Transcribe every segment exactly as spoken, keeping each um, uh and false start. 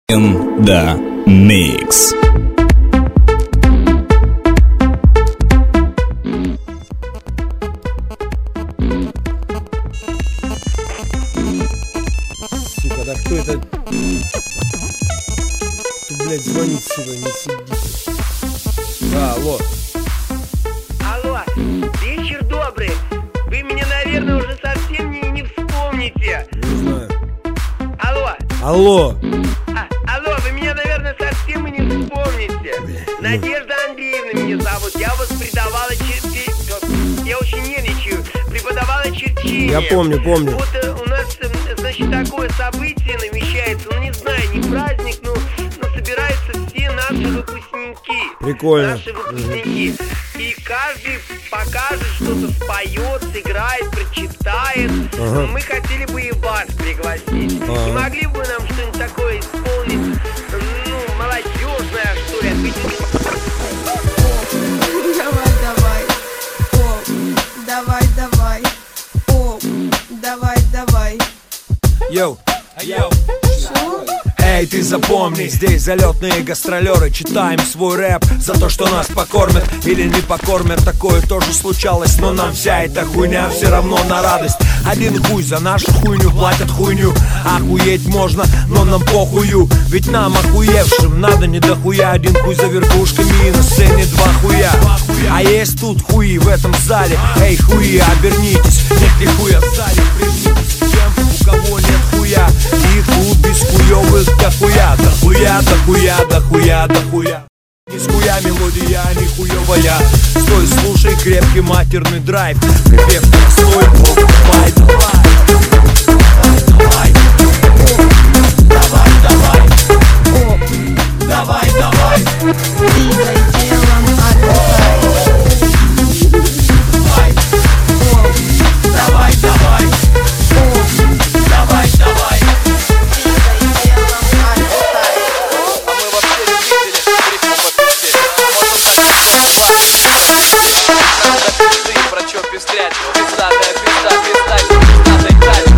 In the mix. Сука, да кто это? Кто, блядь, звонит, сука, не сидит. А, алло. Алло, вечер добрый. Вы меня, наверное, уже совсем не, не вспомните. Не знаю. Алло. Алло. А, алло, вы меня, наверное, совсем и не вспомните. Блядь. Надежда Андреевна меня зовут. Я вас преподавала черти... Я очень нервничаю. Преподавала черчение. Я помню, помню. Вот э, у нас, э, значит, такое событие намечается. Ну, не знаю, не праздник, но, но собираются все наши выпускники. Прикольно. Наши выпускники. И каждый покажет, что-то споет, сыграет, прочитает. Ага. Мы хотели бы и вас пригласить. Ага. Не могли бы вы нам что-нибудь такое исполнить, ну, молодежное, что ли? Давай, давай, о, давай, давай, о, давай, давай. Йоу, йоу. Шо? Эй, ты запомни, здесь залетные гастролеры. Читаем свой рэп за то, что нас покормят или не покормят. Такое тоже случалось, но нам вся эта хуйня все равно на радость. Один хуй за нашу хуйню платят хуйню. Охуеть можно, но нам похую. Ведь нам, охуевшим, надо не дохуя. Один хуй за верхушками и на сцене два хуя. А есть тут хуи в этом зале. Эй, хуи, обернитесь, нет ли хуя в зале. Прижмитесь к тем, у кого нет хуя. И тут без хуёвых дохуя. Дохуя, дохуя, дохуя, дохуя. Из хуя мелодия, а не хуёвая. Стой, слушай крепкий матерный драйв. Припев простой, но давай, давай. Давай, давай, давай. О, Давай, давай. двигай телом, отдыхай. Давай, О, давай, давай. о, Давай, давай. двигай телом, отдыхай. А мы вообще любители рифму попиздеть. Можно так пизды, про чё пестрять. Пиздатая пизда, пиздать, пиздатой тачки.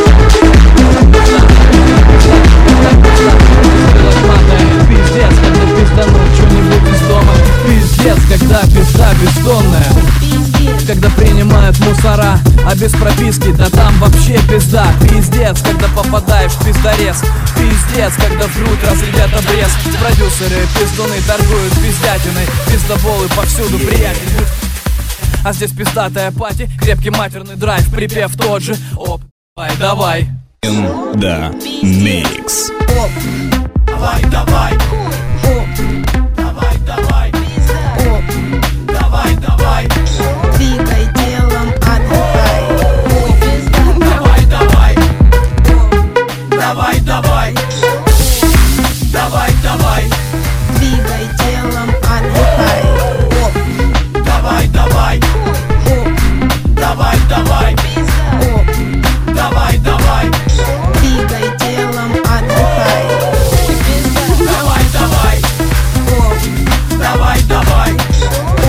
Пиздец, когда пиздануть что-нибудь из дома. Пиздец, когда пизда бездонная. Пиздец, Когда принимают мусора, а без прописки, да там вообще пизда. Пиздец, когда попадаешь в пиздорез. Пиздец, когда в грудь разрядят обрез. Продюсеры, пиздуны торгуют пиздятиной. Пиздоболы повсюду, приятель. А здесь пиздатая пати, крепкий матерный драйв, припев тот же. Оп, давай, давай. In the mix. о, Давай, давай. о, Давай, давай. о, Давай, давай. двигай телом, отдыхай. Ой, пизда, Давай, давай. о, Давай, давай. Давай, давай. двигай телом, отдыхай. О, Давай, давай. о, Давай, давай. о, Давай, давай. двигай телом, отдыхай. Ой, пизда, Давай, давай. о, Давай, давай.